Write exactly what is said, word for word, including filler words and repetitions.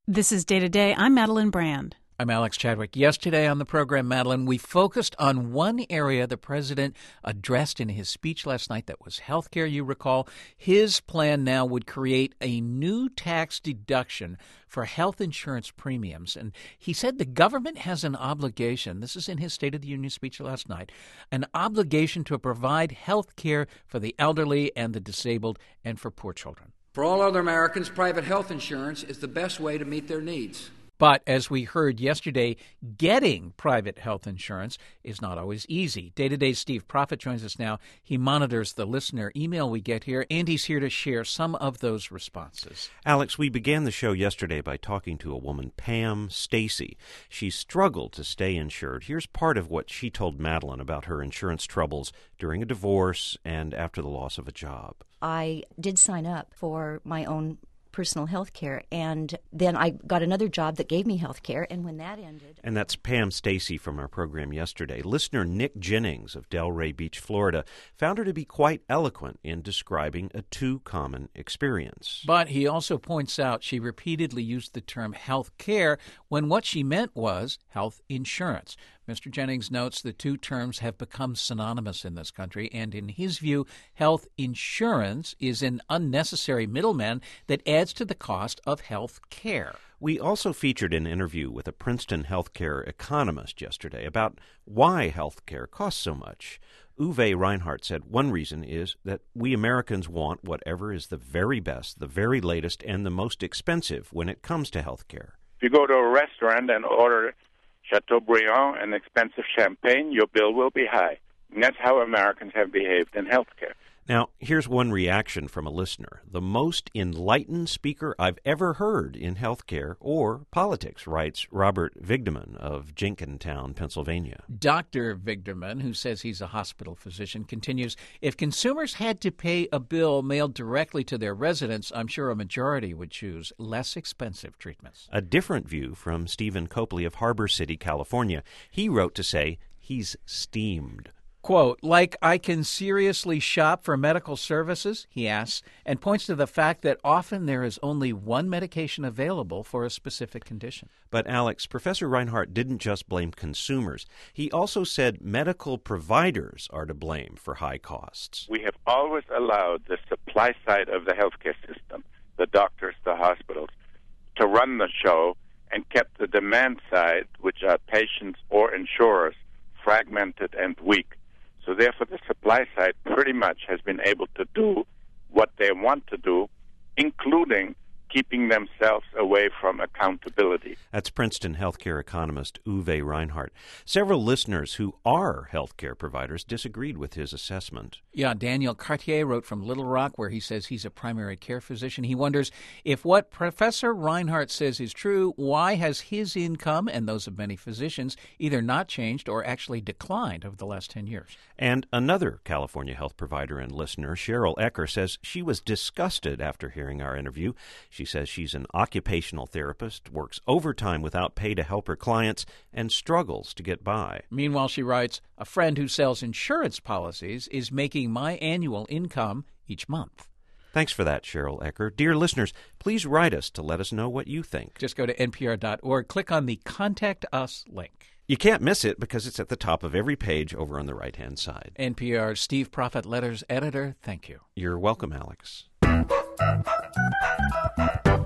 This is Day to Day. I'm Madeline Brand. I'm Alex Chadwick. Yesterday on the program, Madeline, we focused on one area the president addressed in his speech last night. That was health care. You recall his plan now would create a new tax deduction for health insurance premiums. And he said the government has an obligation, this is in his State of the Union speech last night, an obligation to provide health care for the elderly and the disabled and for poor children. For all other Americans, private health insurance is the best way to meet their needs. But as we heard yesterday, getting private health insurance is not always easy. Day-to-Day's Steve Prophet joins us now. He monitors the listener email we get here, and he's here to share some of those responses. Alex, we began the show yesterday by talking to a woman, Pam Stacy. She struggled to stay insured. Here's part of what she told Madeline about her insurance troubles during a divorce and after the loss of a job. I did sign up for my own personal health care, and then I got another job that gave me health care, and when that ended... And that's Pam Stacy from our program yesterday. Listener Nick Jennings of Delray Beach, Florida, found her to be quite eloquent in describing a too common experience. But he also points out she repeatedly used the term health care when what she meant was health insurance. Mister Jennings notes the two terms have become synonymous in this country, and in his view, health insurance is an unnecessary middleman that adds to the cost of health care. We also featured an interview with a Princeton healthcare economist yesterday about why healthcare costs so much. Uwe Reinhardt said one reason is that we Americans want whatever is the very best, the very latest, and the most expensive when it comes to healthcare. If you go to a restaurant and order Chateaubriand and expensive champagne, your bill will be high. And that's how Americans have behaved in healthcare. Now, here's one reaction from a listener. The most enlightened speaker I've ever heard in healthcare or politics, writes Robert Vigdeman of Jenkintown, Pennsylvania. Doctor Vigdeman, who says he's a hospital physician, continues, if consumers had to pay a bill mailed directly to their residents, I'm sure a majority would choose less expensive treatments. A different view from Stephen Copley of Harbor City, California. He wrote to say he's steamed. Quote, like I can seriously shop for medical services, he asks, and points to the fact that often there is only one medication available for a specific condition. But, Alex, Professor Reinhardt didn't just blame consumers. He also said medical providers are to blame for high costs. We have always allowed the supply side of the healthcare system, the doctors, the hospitals, to run the show and kept the demand side, which are patients or insurers, fragmented and weak. So therefore, the supply side pretty much has been able to do what they want to do, including keeping themselves away from accountability. That's Princeton healthcare economist Uwe Reinhardt. Several listeners who are healthcare providers disagreed with his assessment. Yeah, Daniel Cartier wrote from Little Rock, where he says he's a primary care physician. He wonders if what Professor Reinhardt says is true, why has his income and those of many physicians either not changed or actually declined over the last ten years? And another California health provider and listener, Cheryl Ecker, says she was disgusted after hearing our interview. She says she's an occupational therapist, works overtime without pay to help her clients, and struggles to get by. Meanwhile, she writes, a friend who sells insurance policies is making my annual income each month. Thanks for that, Cheryl Ecker. Dear listeners, please write us to let us know what you think. Just go to N P R dot org, click on the Contact Us link. You can't miss it because it's at the top of every page over on the right-hand side. N P R Steve Prophet Letters editor, thank you. You're welcome, Alex.